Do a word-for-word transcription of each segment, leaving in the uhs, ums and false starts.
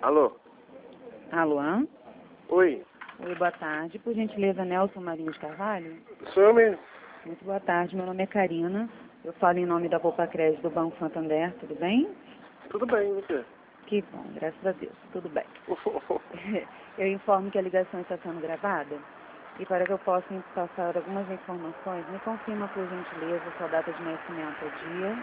Alô? Alô? Oi. Oi, boa tarde. Por gentileza, Nelson Marinho de Carvalho? Sou eu mesmo. Muito boa tarde. Meu nome é Karina. Eu falo em nome da Poupa Crédito do Banco Santander. Tudo bem? Tudo bem, e você? Que bom, graças a Deus. Tudo bem. Eu informo que a ligação está sendo gravada. E para que eu possa passar algumas informações, me confirma, por gentileza, sua data de nascimento é dia.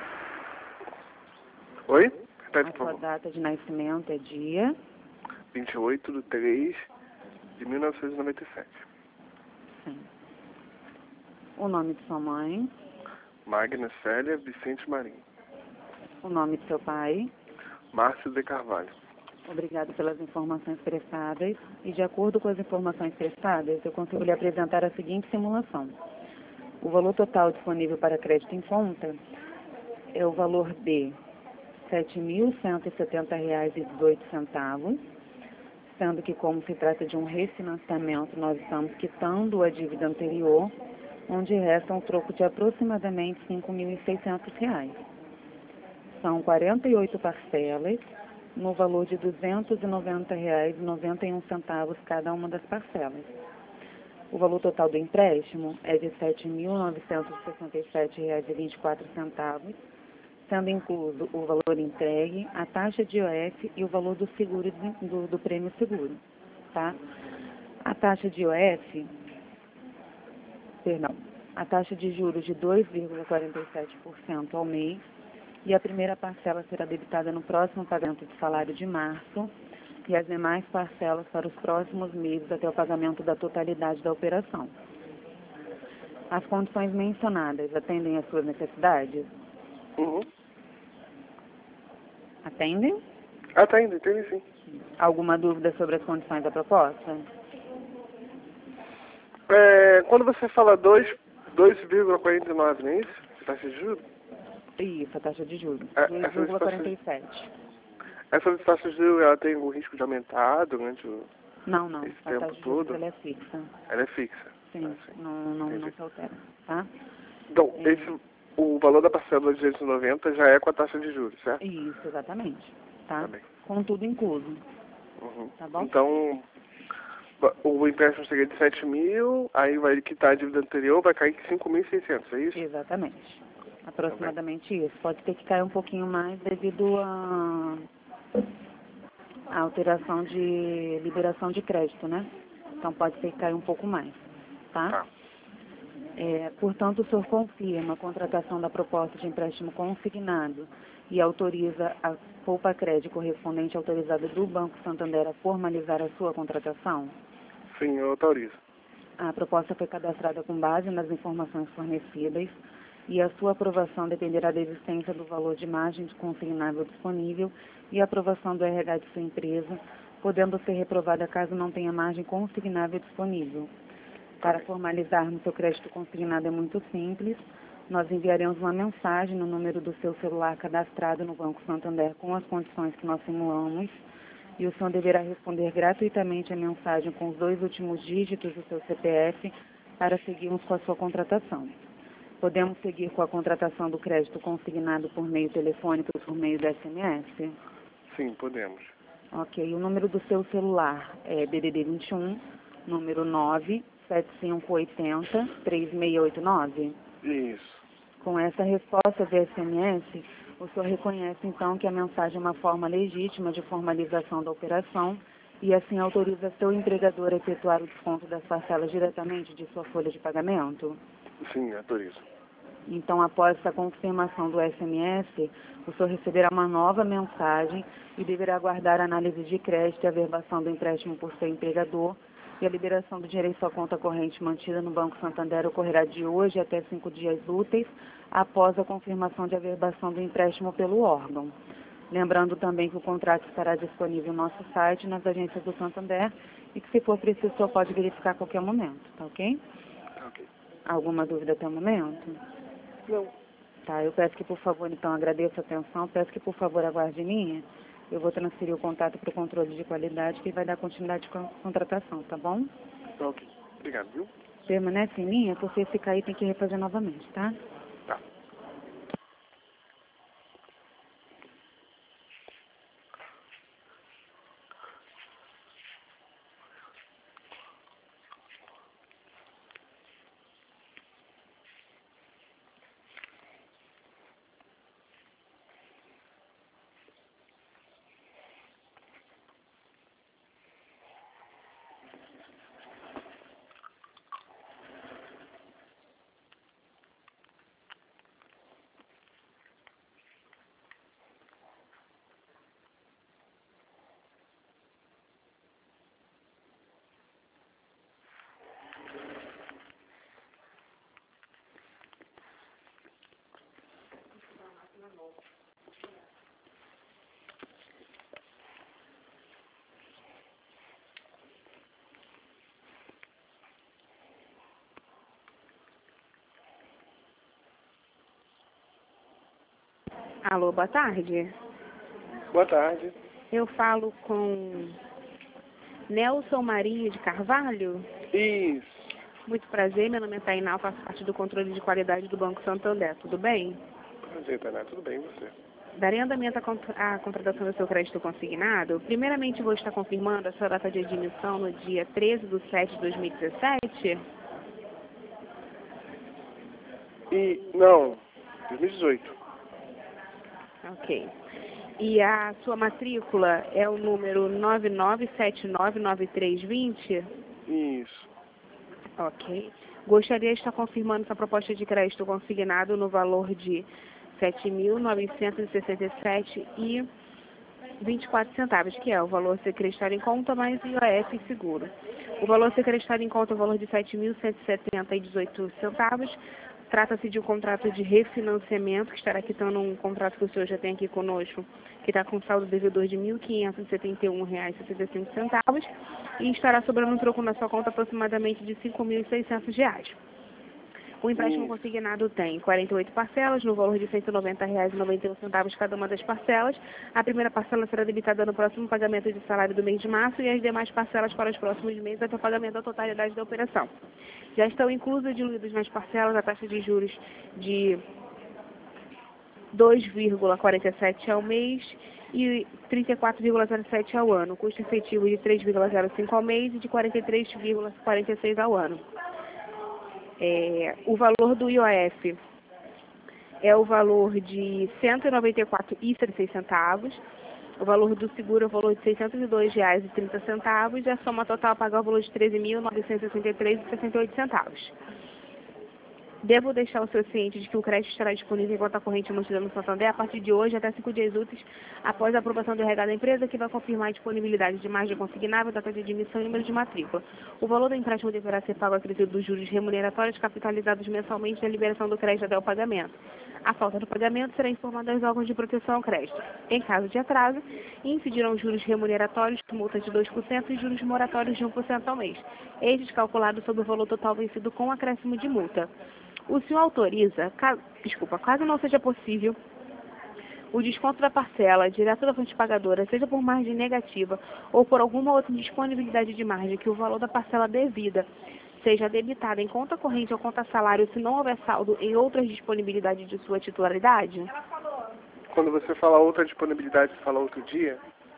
Oi? Repete, A por sua favor. data de nascimento é dia. vinte e oito de três de mil novecentos e noventa e sete. Sim. O nome de sua mãe. Magna Célia Vicente Marinho. O nome de seu pai. Márcio de Carvalho. Obrigado pelas informações prestadas. E de acordo com as informações prestadas, eu consigo lhe apresentar a seguinte simulação. O valor total disponível para crédito em conta é o valor de sete mil cento e setenta reais e dezoito centavos, sendo que, como se trata de um refinanciamento, nós estamos quitando a dívida anterior, onde resta um troco de aproximadamente cinco mil e seiscentos reais. São quarenta e oito parcelas, no valor de duzentos e noventa reais e noventa e um centavos cada uma das parcelas. O valor total do empréstimo é de sete mil novecentos e sessenta e sete reais e vinte e quatro centavos, sendo incluso o valor entregue, a taxa de I O F e o valor do seguro do, do prêmio seguro, tá? A taxa de I O F, perdão, a taxa de juros de dois vírgula quarenta e sete por cento ao mês, e a primeira parcela será debitada no próximo pagamento de salário de março e as demais parcelas para os próximos meses até o pagamento da totalidade da operação. As condições mencionadas atendem às suas necessidades? Uhum. Atendem? Ah, tá indo, entendi sim. Alguma dúvida sobre as condições da proposta? É, quando você fala dois vírgula quarenta e nove, não é isso? Taxa de juros? Isso, a taxa de juros, É, dois essa vírgula taxa quarenta e sete. Essa taxa de juros, ela tem o risco de aumentar durante o, Não, não, esse a tempo taxa de juros todo? ela é fixa. Ela é fixa? Sim, Ah, sim. não, não, não Entendi. se altera, tá? Então, É, esse, o valor da parcela de duzentos e noventa já é com a taxa de juros, certo? isso, exatamente, tá? Tá bem. Com tudo incluso, Uhum. tá bom? Então, o empréstimo seria de sete mil, aí vai quitar a dívida anterior, vai cair cinco mil e seiscentos, é isso? Exatamente. Aproximadamente isso. Pode ter que cair um pouquinho mais devido à à alteração de liberação de crédito, né? Então pode ter que cair um pouco mais, tá? Tá. É, portanto, o senhor confirma a contratação da proposta de empréstimo consignado e autoriza a Poupa Crédito correspondente autorizada do Banco Santander a formalizar a sua contratação? Sim, eu autorizo. A proposta foi cadastrada com base nas informações fornecidas e a sua aprovação dependerá da existência do valor de margem de consignável disponível e a aprovação do R H de sua empresa, podendo ser reprovada caso não tenha margem consignável disponível. Para formalizarmos seu crédito consignado é muito simples. Nós enviaremos uma mensagem no número do seu celular cadastrado no Banco Santander com as condições que nós simulamos e o senhor deverá responder gratuitamente a mensagem com os dois últimos dígitos do seu C P F para seguirmos com a sua contratação. Podemos seguir com a contratação do crédito consignado por meio telefônico ou por meio do S M S? Sim, podemos. Ok. O número do seu celular é D D D vinte e um, número nove sete cinco oito zero, três seis oito nove. Isso. Com essa resposta via S M S, o senhor reconhece, então, que a mensagem é uma forma legítima de formalização da operação e, assim, autoriza seu empregador a efetuar o desconto das parcelas diretamente de sua folha de pagamento? Sim, autorizo. Então, após essa confirmação do S M S, o senhor receberá uma nova mensagem e deverá aguardar a análise de crédito e a averbação do empréstimo por seu empregador, e a liberação do dinheiro em sua conta corrente mantida no Banco Santander ocorrerá de hoje até cinco dias úteis após a confirmação de averbação do empréstimo pelo órgão. Lembrando também que o contrato estará disponível no nosso site, nas agências do Santander, e que, se for preciso, o senhor pode verificar a qualquer momento, tá ok? Ok. Alguma dúvida até o momento? Não. Tá, eu peço que, por favor, então, agradeço a atenção, peço que, por favor, aguarde em linha. Eu vou transferir o contato para o controle de qualidade, que vai dar continuidade com a contratação, tá bom? Ok. Obrigado, viu? Permanece em linha, porque se cair tem que refazer novamente, tá? Tá. Alô, boa tarde. Boa tarde. Eu falo com Nelson Marinho de Carvalho. Isso. Muito prazer, meu nome é Tainá, faço parte do controle de qualidade do Banco Santander. Tudo bem? Prazer, Tainá. Tudo bem, e você? Darei andamento à cont- à contratação do seu crédito consignado. Primeiramente, vou estar confirmando a sua data de admissão no dia treze de setembro de dois mil e dezessete. E, não, dois mil e dezoito. Ok. E a sua matrícula é o número nove nove sete nove nove três dois zero? Isso. Ok. Gostaria de estar confirmando sua proposta de crédito consignado no valor de sete mil novecentos e sessenta e sete reais e vinte e quatro centavos, que é o valor a ser creditado em conta mais I O F e seguro. O valor a ser creditado em conta é o valor de sete mil cento e setenta reais e dezoito centavos. Trata-se de um contrato de refinanciamento, que estará quitando um contrato que o senhor já tem aqui conosco, que está com saldo devedor de mil quinhentos e setenta e um reais e sessenta e cinco centavos, e estará sobrando um troco na sua conta aproximadamente de cinco mil e seiscentos reais. O empréstimo Isso. consignado tem quarenta e oito parcelas, no valor de cento e noventa reais e noventa e um centavos cada uma das parcelas. A primeira parcela será debitada no próximo pagamento de salário do mês de março e as demais parcelas para os próximos meses até o pagamento da totalidade da operação. Já estão inclusas e diluídas nas parcelas a taxa de juros de dois vírgula quarenta e sete ao mês e trinta e quatro vírgula zero sete ao ano, custo efetivo de três vírgula zero cinco ao mês e de quarenta e três vírgula quarenta e seis ao ano. É, o valor do I O F é o valor de cento e noventa e quatro reais e trinta e seis centavos. O valor do seguro é o valor de seiscentos e dois reais e trinta centavos. E a soma total a pagar é o valor de treze mil novecentos e sessenta e três reais e sessenta e oito centavos. Devo deixar o seu ciente de que o crédito estará disponível em conta corrente mantida no Santander a partir de hoje até cinco dias úteis após a aprovação do R H da empresa, que vai confirmar a disponibilidade de margem consignável, data de admissão e número de matrícula. O valor do empréstimo deverá ser pago a critério dos juros remuneratórios capitalizados mensalmente na liberação do crédito até o pagamento. A falta do pagamento será informada aos órgãos de proteção ao crédito. Em caso de atraso, incidirão juros remuneratórios, multa de dois por cento e juros moratórios de um por cento ao mês, estes calculados sobre o valor total vencido com acréscimo de multa. O senhor autoriza, caso, desculpa, caso não seja possível, o desconto da parcela direto da fonte pagadora, seja por margem negativa ou por alguma outra disponibilidade de margem, que o valor da parcela devida seja debitada em conta corrente ou conta salário, se não houver saldo em outras disponibilidades de sua titularidade? Quando você fala outra disponibilidade, você fala outro dia?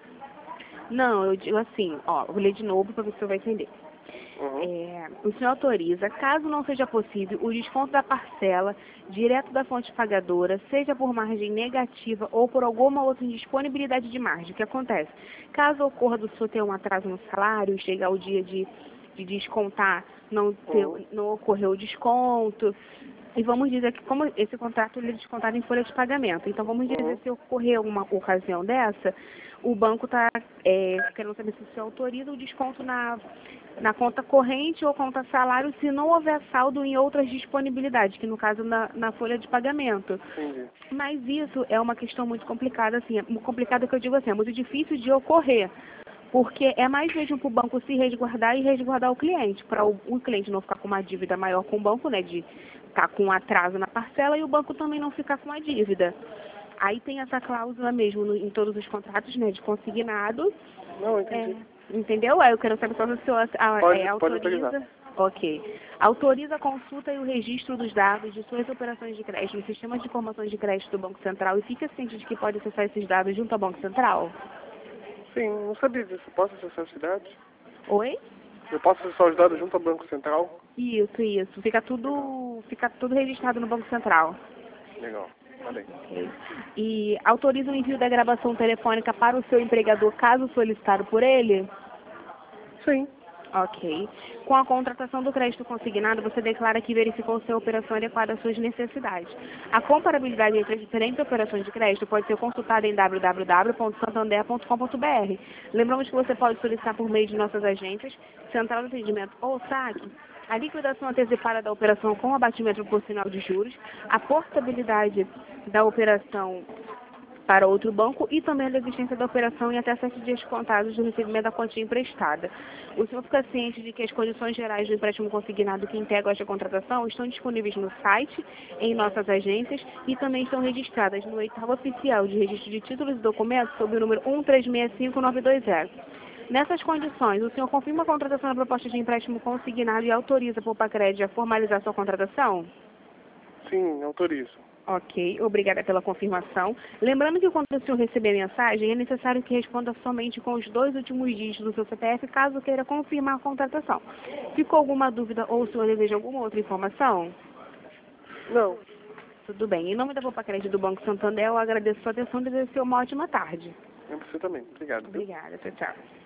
Não, eu digo assim, ó, vou ler de novo para ver se você vai entender. Uhum. É, o senhor autoriza, caso não seja possível, o desconto da parcela direto da fonte pagadora, seja por margem negativa ou por alguma outra indisponibilidade de margem. O que acontece? Caso ocorra do senhor ter um atraso no salário, chegar o dia de, de descontar, não, ter, Uhum. não ocorreu o desconto, e vamos dizer que como esse contrato ele é descontado em folha de pagamento, então vamos dizer Uhum. se ocorrer uma ocasião dessa, o banco está é, querendo saber se o senhor autoriza o desconto na, na conta corrente ou conta salário se não houver saldo em outras disponibilidades, que no caso na, na folha de pagamento. Entendi. Mas isso é uma questão muito complicada, assim, é complicada que eu digo assim, é muito difícil de ocorrer. Porque é mais mesmo para o banco se resguardar e resguardar o cliente, para o, o cliente não ficar com uma dívida maior com o banco, né, de estar com um atraso na parcela, e o banco também não ficar com uma dívida. Aí tem essa cláusula mesmo no, em todos os contratos, né, de consignado. Não, entendi. É, entendeu? Aí eu quero saber só se o senhor a, Pode, é, pode autoriza. autorizar. Ok. Autoriza a consulta e o registro dos dados de suas operações de crédito no sistema de informações de crédito do Banco Central e fica ciente de que pode acessar esses dados junto ao Banco Central? Sim, não sabia disso. Posso acessar os dados? Oi? Eu posso acessar os dados junto ao Banco Central? Isso, isso. Fica tudo, fica tudo registrado no Banco Central. Legal. Valeu. Ok. E autoriza o envio da gravação telefônica para o seu empregador caso solicitado por ele? Sim. Ok. Com a contratação do crédito consignado, você declara que verificou se a operação é adequada às suas necessidades. A comparabilidade entre as diferentes operações de crédito pode ser consultada em w w w ponto santander ponto com ponto b r. Lembramos que você pode solicitar por meio de nossas agências, Central de Atendimento ou saque, a liquidação antecipada da operação com abatimento proporcional de juros, a portabilidade da operação para outro banco e também da existência da operação em até sete dias contados do recebimento da quantia emprestada. O senhor fica ciente de que as condições gerais do empréstimo consignado que integram esta contratação estão disponíveis no site, em nossas agências e também estão registradas no edital oficial de registro de títulos e documentos sob o número um três seis cinco nove dois zero. Nessas condições, o senhor confirma a contratação da proposta de empréstimo consignado e autoriza a Poupa-Crédito a formalizar sua contratação? Sim, autorizo. Ok, obrigada pela confirmação. Lembrando que quando o senhor receber a mensagem, é necessário que responda somente com os dois últimos dígitos do seu C P F, caso queira confirmar a contratação. Ficou alguma dúvida ou o senhor deseja alguma outra informação? Não. Tudo bem. Em nome da Poupa-Crédito do Banco Santander, eu agradeço a sua atenção e desejo uma ótima tarde. É você também. Obrigado. Obrigada. Tchau, tchau.